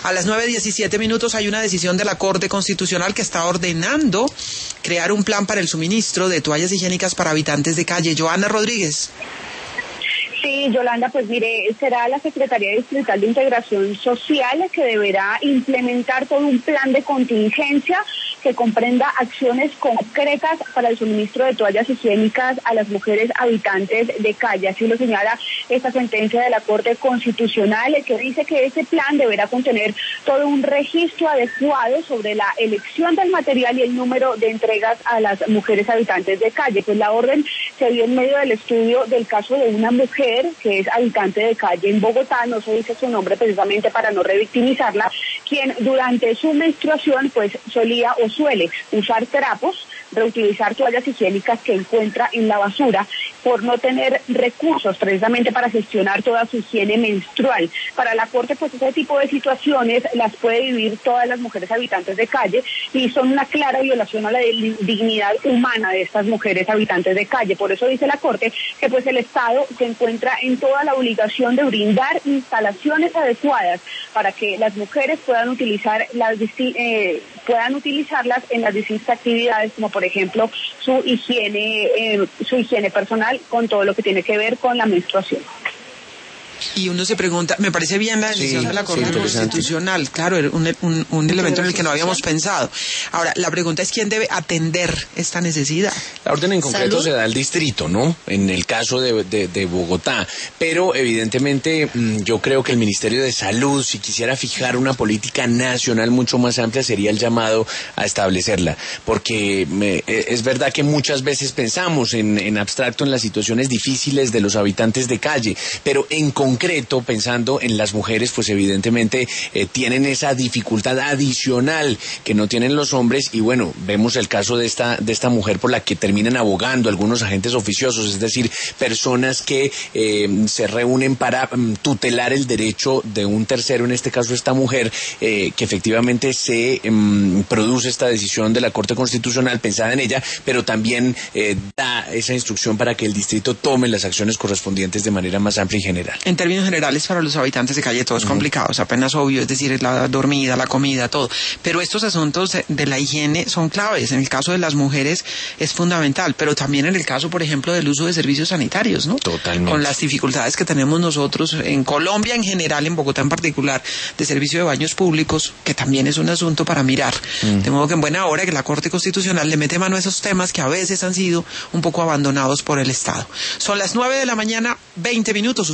A las 9:17 hay una decisión de la Corte Constitucional que está ordenando crear un plan para el suministro de toallas higiénicas para habitantes de calle. Joana Rodríguez. Sí, Yolanda, pues mire, será la Secretaría Distrital de Integración Social que deberá implementar todo un plan de contingencia que comprenda acciones concretas para el suministro de toallas higiénicas a las mujeres habitantes de calle. Así lo señala esta sentencia de la Corte Constitucional, que dice que ese plan deberá contener todo un registro adecuado sobre la elección del material y el número de entregas a las mujeres habitantes de calle. Pues la orden se dio en medio del estudio del caso de una mujer que es habitante de calle en Bogotá, no se dice su nombre precisamente para no revictimizarla, quien durante su menstruación pues solía o suele usar trapos, reutilizar toallas higiénicas que encuentra en la basura por no tener recursos precisamente para gestionar toda su higiene menstrual. Para la Corte, pues ese tipo de situaciones las puede vivir todas las mujeres habitantes de calle y son una clara violación a la dignidad humana de estas mujeres habitantes de calle. Por eso dice la Corte que pues el Estado se encuentra en toda la obligación de brindar instalaciones adecuadas para que las mujeres puedan utilizarlas en las distintas actividades, como por ejemplo su higiene personal con todo lo que tiene que ver con la menstruación. Y uno se pregunta, me parece bien la decisión de la Corte Constitucional, claro, un elemento en el que no habíamos pensado. Ahora, la pregunta es quién debe atender esta necesidad. La orden en concreto se da al distrito, ¿no? En el caso de Bogotá, pero evidentemente yo creo que el Ministerio de Salud, si quisiera fijar una política nacional mucho más amplia, sería el llamado a establecerla, porque es verdad que muchas veces pensamos en abstracto en las situaciones difíciles de los habitantes de calle, pero en concreto, pensando en las mujeres, pues evidentemente tienen esa dificultad adicional que no tienen los hombres, y bueno, vemos el caso de esta mujer por la que terminan abogando algunos agentes oficiosos, es decir, personas que se reúnen para tutelar el derecho de un tercero, en este caso esta mujer, que efectivamente se produce esta decisión de la Corte Constitucional pensada en ella, pero también da esa instrucción para que el distrito tome las acciones correspondientes de manera más amplia y general. En términos generales, para los habitantes de calle todo es complicado, es apenas obvio, es decir, la dormida, la comida, todo. Pero estos asuntos de la higiene son claves. En el caso de las mujeres es fundamental, pero también en el caso, por ejemplo, del uso de servicios sanitarios, ¿no? Totalmente. Con las dificultades que tenemos nosotros en Colombia en general, en Bogotá en particular, de servicio de baños públicos, que también es un asunto para mirar. De modo que en buena hora que la Corte Constitucional le mete mano a esos temas que a veces han sido un poco abandonados por el Estado. Son las 9:20 a.m.